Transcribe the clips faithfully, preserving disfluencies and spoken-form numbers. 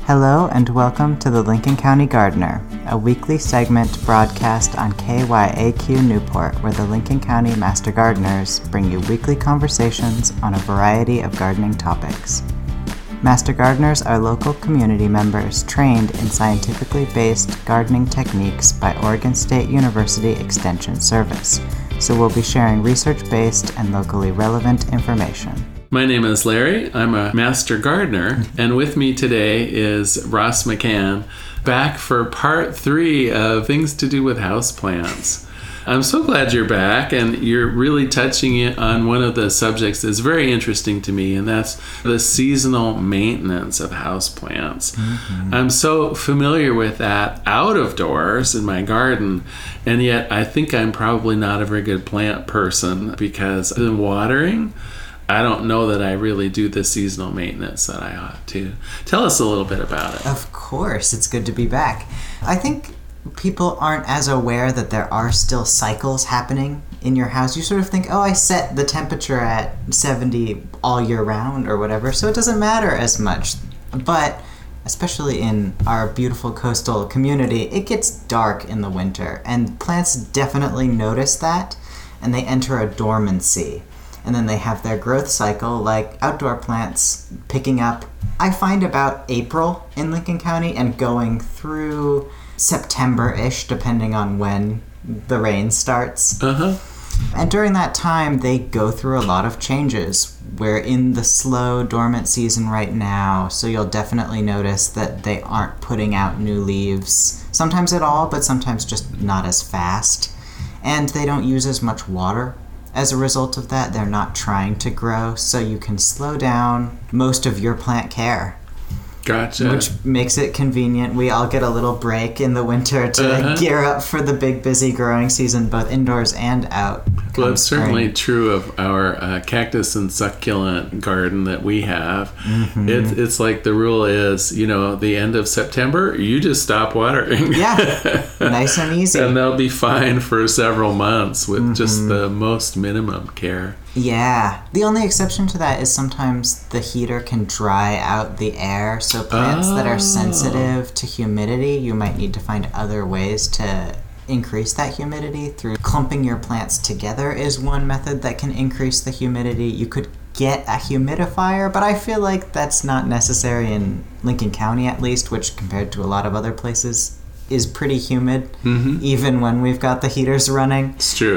Hello and welcome to the Lincoln County Gardener, a weekly segment broadcast on K Y A Q Newport, where the Lincoln County Master Gardeners bring you weekly conversations on a variety of gardening topics. Master Gardeners are local community members trained in scientifically based gardening techniques by Oregon State University Extension Service, so we'll be sharing research-based and locally relevant information. My name is Larry. I'm a Master Gardener, and with me today is Ross McCann, back for part three of Things to Do with Houseplants. I'm so glad you're back, and you're really touching it on one of the subjects that's very interesting to me, and that's the seasonal maintenance of houseplants. Mm-hmm. I'm so familiar with that out of doors in my garden, and yet I think I'm probably not a very good plant person because in watering, I don't know that I really do the seasonal maintenance that I ought to. Tell us a little bit about it. Of course, it's good to be back. I think people aren't as aware that there are still cycles happening in your house. You sort of think, oh, I set the temperature at seventy all year round or whatever, so it doesn't matter as much. But especially in our beautiful coastal community, it gets dark in the winter, and plants definitely notice that, and they enter a dormancy. And then they have their growth cycle, like outdoor plants picking up, I find about April in Lincoln County and going through September-ish, depending on when the rain starts. Uh-huh. And during that time, they go through a lot of changes. We're in the slow, dormant season right now, so you'll definitely notice that they aren't putting out new leaves, sometimes at all, but sometimes just not as fast. And they don't use as much water. As a result of that, they're not trying to grow, so you can slow down most of your plant care. Gotcha. Which makes it convenient. We all get a little break in the winter to uh-huh. gear up for the big, busy growing season, both indoors and out. Well, it's certainly true of our uh, cactus and succulent garden that we have. Mm-hmm. It, it's like the rule is, you know, the end of September, you just stop watering. Yeah, nice and easy. And they'll be fine for several months with mm-hmm. just the most minimum care. Yeah. The only exception to that is sometimes the heater can dry out the air, so plants oh. that are sensitive to humidity, you might need to find other ways to increase that humidity. Through clumping your plants together is one method that can increase the humidity. You could get a humidifier, but I feel like that's not necessary in Lincoln County at least, which compared to a lot of other places is pretty humid, mm-hmm. even when we've got the heaters running. It's true.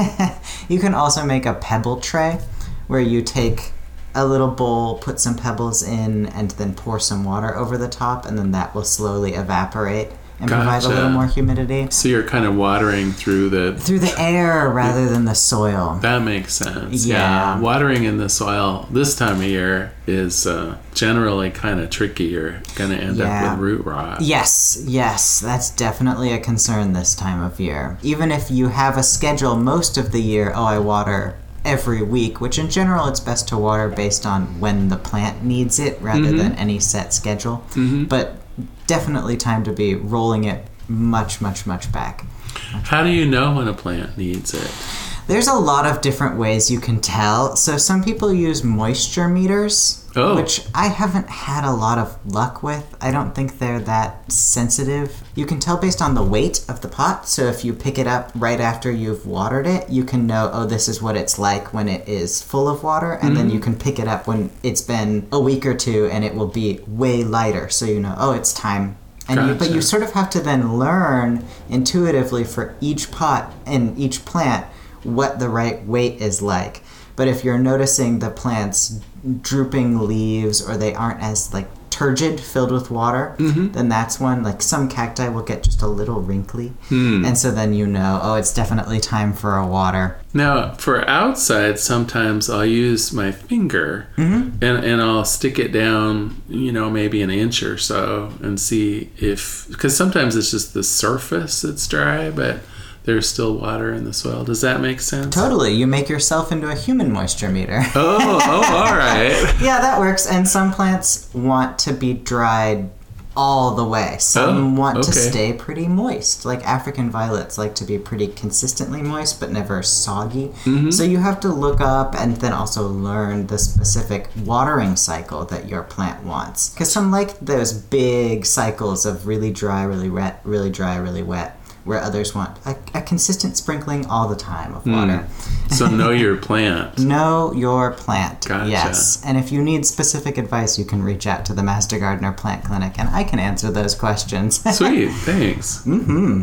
You can also make a pebble tray where you take a little bowl, put some pebbles in, and then pour some water over the top, and then that will slowly evaporate and gotcha. provide a little more humidity. So you're kind of watering through the... Through the air rather yeah. than the soil. That makes sense. Yeah. yeah. Watering in the soil this time of year is uh, generally kind of tricky. You're going to end yeah. up with root rot. Yes, yes. That's definitely a concern this time of year. Even if you have a schedule most of the year, oh, I water every week, which in general it's best to water based on when the plant needs it rather mm-hmm. than any set schedule. Mm-hmm. But definitely time to be rolling it much, much, much back. Much How do you know when a plant needs it? There's a lot of different ways you can tell. So some people use moisture meters, oh. which I haven't had a lot of luck with. I don't think they're that sensitive. You can tell based on the weight of the pot. So if you pick it up right after you've watered it, you can know, oh, this is what it's like when it is full of water. And mm-hmm. then you can pick it up when it's been a week or two and it will be way lighter. So you know, oh, it's time. And gotcha. you, but you sort of have to then learn intuitively for each pot and each plant what the right weight is like. But if you're noticing the plants drooping leaves or they aren't as like turgid, filled with water, mm-hmm. then that's when like some cacti will get just a little wrinkly. Hmm. And so then you know, oh, it's definitely time for a water. Now, for outside, sometimes I'll use my finger mm-hmm. and, and I'll stick it down, you know, maybe an inch or so and see if, because sometimes it's just the surface that's dry, but there's still water in the soil. Does that make sense? Totally. You make yourself into a human moisture meter. Oh, oh, all right. Yeah, that works. And some plants want to be dried all the way. Some oh, want okay. to stay pretty moist. Like African violets like to be pretty consistently moist but never soggy. Mm-hmm. So you have to look up and then also learn the specific watering cycle that your plant wants. Because some like those big cycles of really dry, really wet, really dry, really wet, where others want a, a consistent sprinkling all the time of water. Mm. So know your plant. Know your plant. Gotcha. Yes. And if you need specific advice, you can reach out to the Master Gardener Plant Clinic, and I can answer those questions. Sweet. Thanks. Mm-hmm.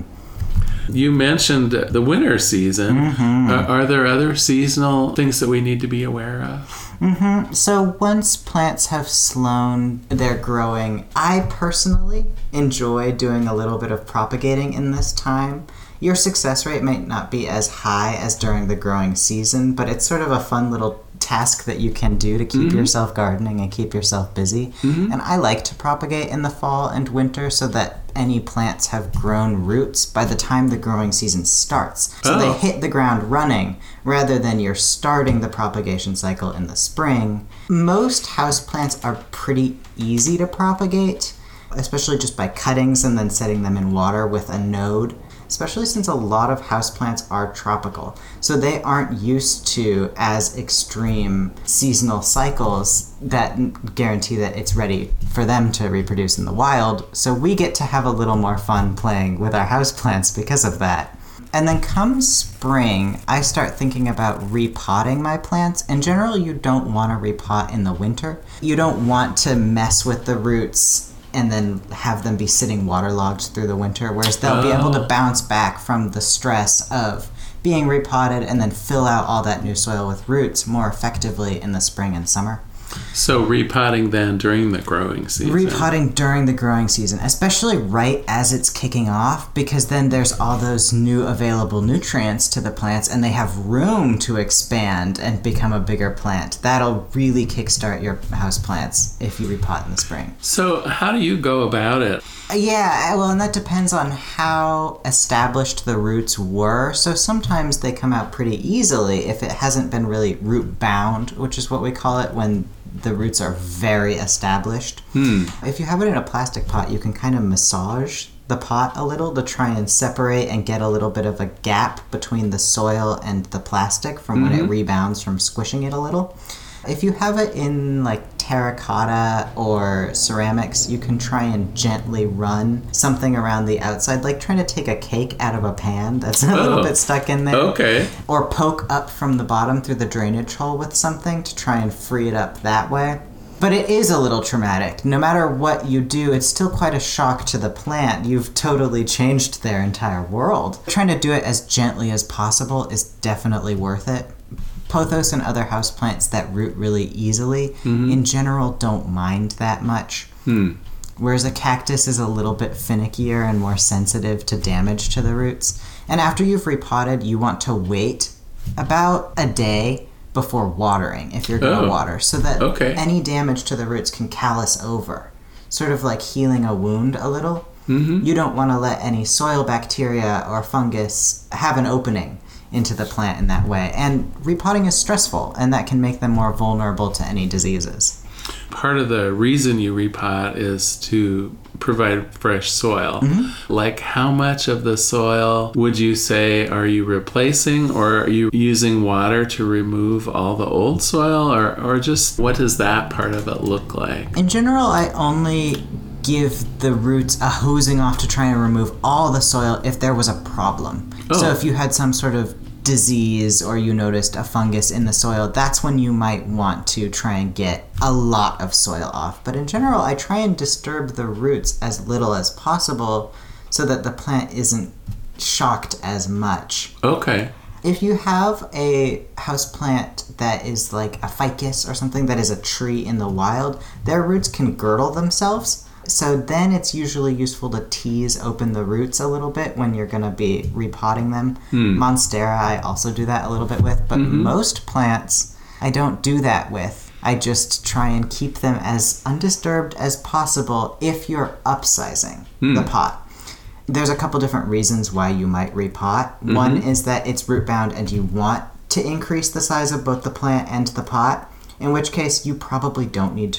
You mentioned the winter season. Mm-hmm. Uh, are there other seasonal things that we need to be aware of? Mm-hmm. So once plants have slown their growing, I personally enjoy doing a little bit of propagating in this time. Your success rate might not be as high as during the growing season, but it's sort of a fun little task that you can do to keep mm-hmm. yourself gardening and keep yourself busy. Mm-hmm. And I like to propagate in the fall and winter so that any plants have grown roots by the time the growing season starts. So oh. they hit the ground running rather than you're starting the propagation cycle in the spring. Most houseplants are pretty easy to propagate, especially just by cuttings and then setting them in water with a node. Especially since a lot of houseplants are tropical. So they aren't used to as extreme seasonal cycles that guarantee that it's ready for them to reproduce in the wild. So we get to have a little more fun playing with our houseplants because of that. And then come spring, I start thinking about repotting my plants. In general, you don't want to repot in the winter. You don't want to mess with the roots and then have them be sitting waterlogged through the winter, whereas they'll oh. be able to bounce back from the stress of being repotted and then fill out all that new soil with roots more effectively in the spring and summer. So repotting then during the growing season. Repotting during the growing season, especially right as it's kicking off, because then there's all those new available nutrients to the plants and they have room to expand and become a bigger plant. That'll really kickstart your houseplants if you repot in the spring. So how do you go about it? Yeah, well, and that depends on how established the roots were. So sometimes they come out pretty easily if it hasn't been really root bound, which is what we call it when the roots are very established. Hmm. If you have it in a plastic pot, you can kind of massage the pot a little to try and separate and get a little bit of a gap between the soil and the plastic from mm-hmm. when it rebounds from squishing it a little. If you have it in like terracotta or ceramics, you can try and gently run something around the outside, like trying to take a cake out of a pan that's a oh. little bit stuck in there. Okay. Or poke up from the bottom through the drainage hole with something to try and free it up that way. But it is a little traumatic. No matter what you do, it's still quite a shock to the plant. You've totally changed their entire world. Trying to do it as gently as possible is definitely worth it. Pothos and other houseplants that root really easily, mm-hmm. in general, don't mind that much. Hmm. Whereas a cactus is a little bit finickier and more sensitive to damage to the roots. And after you've repotted, you want to wait about a day before watering, if you're going to oh. water, so that okay. any damage to the roots can callus over, sort of like healing a wound a little. Mm-hmm. You don't want to let any soil bacteria or fungus have an opening into the plant in that way. And repotting is stressful, and that can make them more vulnerable to any diseases. Part of the reason you repot is to provide fresh soil. Mm-hmm. Like, how much of the soil would you say are you replacing, or are you using water to remove all the old soil, or, or just what does that part of it look like? In general, I only give the roots a hosing off to try and remove all the soil if there was a problem. Oh. So if you had some sort of disease or you noticed a fungus in the soil, that's when you might want to try and get a lot of soil off. But in general, I try and disturb the roots as little as possible so that the plant isn't shocked as much. Okay. If you have a houseplant that is like a ficus or something that is a tree in the wild, their roots can girdle themselves. So then it's usually useful to tease open the roots a little bit when you're going to be repotting them. Hmm. Monstera I also do that a little bit with, but mm-hmm. most plants I don't do that with. I just try and keep them as undisturbed as possible if you're upsizing hmm. the pot. There's a couple different reasons why you might repot. Mm-hmm. One is that it's root bound and you want to increase the size of both the plant and the pot, in which case you probably don't need to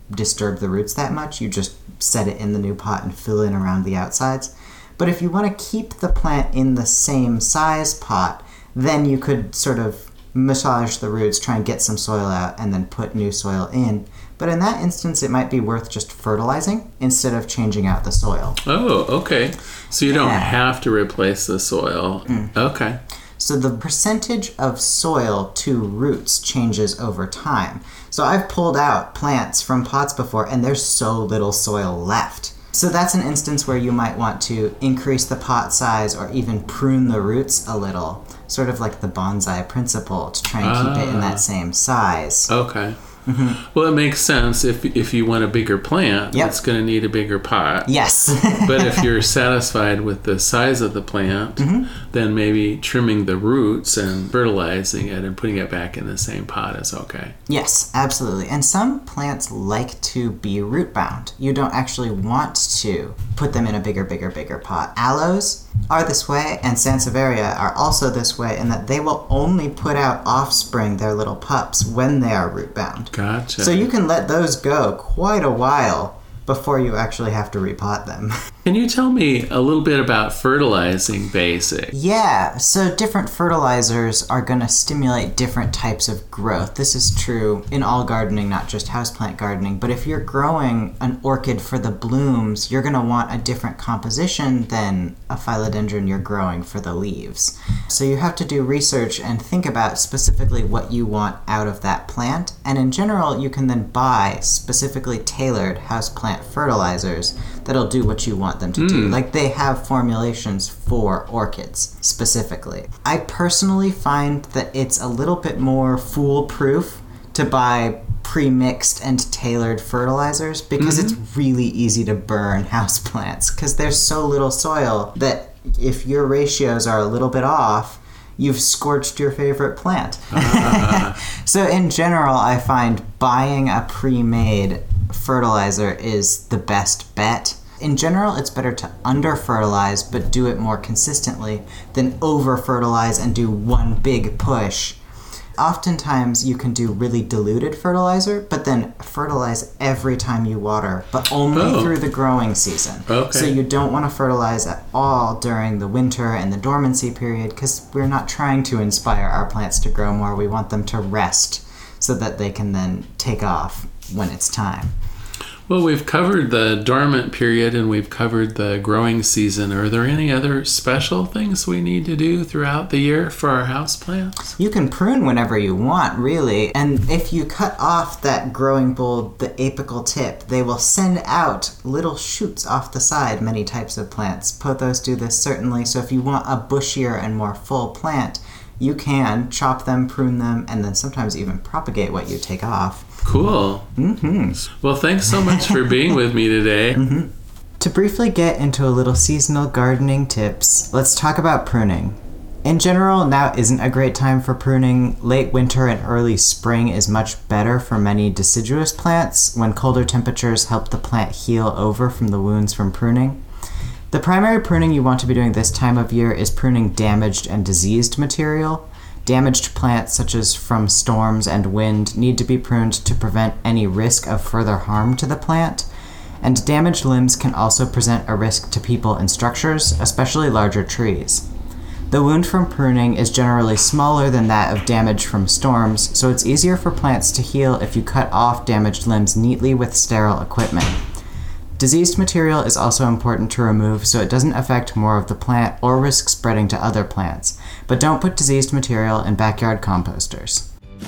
disturb the roots that much. You just set it in the new pot and fill in around the outsides. But if you want to keep the plant in the same size pot, then you could sort of massage the roots, try and get some soil out, and then put new soil in. But in that instance, it might be worth just fertilizing instead of changing out the soil. Oh, okay. So you don't yeah. have to replace the soil. Mm. Okay. So the percentage of soil to roots changes over time. So I've pulled out plants from pots before, and there's so little soil left. So that's an instance where you might want to increase the pot size or even prune the roots a little, sort of like the bonsai principle, to try and ah. keep it in that same size. Okay. Mm-hmm. Well, it makes sense. If if you want a bigger plant, yep. it's going to need a bigger pot. Yes. But if you're satisfied with the size of the plant, mm-hmm. then maybe trimming the roots and fertilizing it and putting it back in the same pot is okay. Yes, absolutely. And some plants like to be root bound. You don't actually want to put them in a bigger, bigger, bigger pot. Aloes are this way, and Sansevieria are also this way, in that they will only put out offspring, their little pups, when they are root bound. Gotcha. So you can let those go quite a while before you actually have to repot them. Can you tell me a little bit about fertilizing basic? Yeah, so different fertilizers are going to stimulate different types of growth. This is true in all gardening, not just houseplant gardening. But if you're growing an orchid for the blooms, you're going to want a different composition than a philodendron you're growing for the leaves. So you have to do research and think about specifically what you want out of that plant. And in general, you can then buy specifically tailored houseplant fertilizers that'll do what you want them to mm. do. Like, they have formulations for orchids specifically. I personally find that it's a little bit more foolproof to buy pre-mixed and tailored fertilizers because mm-hmm. it's really easy to burn houseplants because there's so little soil that if your ratios are a little bit off, you've scorched your favorite plant. Uh. So in general, I find buying a pre-made fertilizer is the best bet. In general, it's better to under-fertilize but do it more consistently than over-fertilize and do one big push. Oftentimes, you can do really diluted fertilizer, but then fertilize every time you water, but only oh. through the growing season. Okay. So you don't want to fertilize at all during the winter and the dormancy period because we're not trying to inspire our plants to grow more. We want them to rest so that they can then take off when it's time. Well, we've covered the dormant period and we've covered the growing season. Are there any other special things we need to do throughout the year for our houseplants? You can prune whenever you want, really. And if you cut off that growing bulb, the apical tip, they will send out little shoots off the side, many types of plants. Pothos do this certainly. So if you want a bushier and more full plant, you can chop them, prune them, and then sometimes even propagate what you take off. Cool. Mm-hmm. Well, thanks so much for being with me today. Mm-hmm. To briefly get into a little seasonal gardening tips, let's talk about pruning. In general, now isn't a great time for pruning. Late winter and early spring is much better for many deciduous plants when colder temperatures help the plant heal over from the wounds from pruning. The primary pruning you want to be doing this time of year is pruning damaged and diseased material. Damaged plants, such as from storms and wind, need to be pruned to prevent any risk of further harm to the plant. And damaged limbs can also present a risk to people and structures, especially larger trees. The wound from pruning is generally smaller than that of damage from storms, so it's easier for plants to heal if you cut off damaged limbs neatly with sterile equipment. Diseased material is also important to remove so it doesn't affect more of the plant or risk spreading to other plants, but don't put diseased material in backyard composters.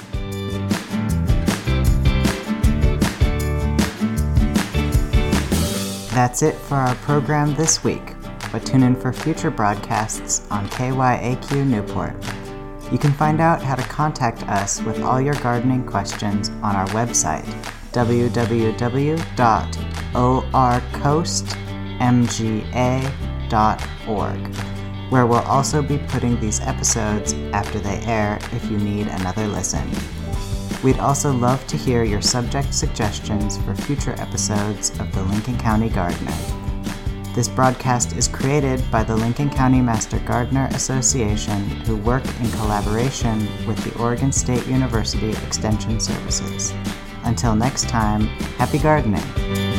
That's it for our program this week, but tune in for future broadcasts on K Y A Q Newport. You can find out how to contact us with all your gardening questions on our website, w w w dot o r coast m g a dot org, where we'll also be putting these episodes after they air if you need another listen. We'd also love to hear your subject suggestions for future episodes of the Lincoln County Gardener. This broadcast is created by the Lincoln County Master Gardener Association, who work in collaboration with the Oregon State University Extension Services. Until next time, happy gardening.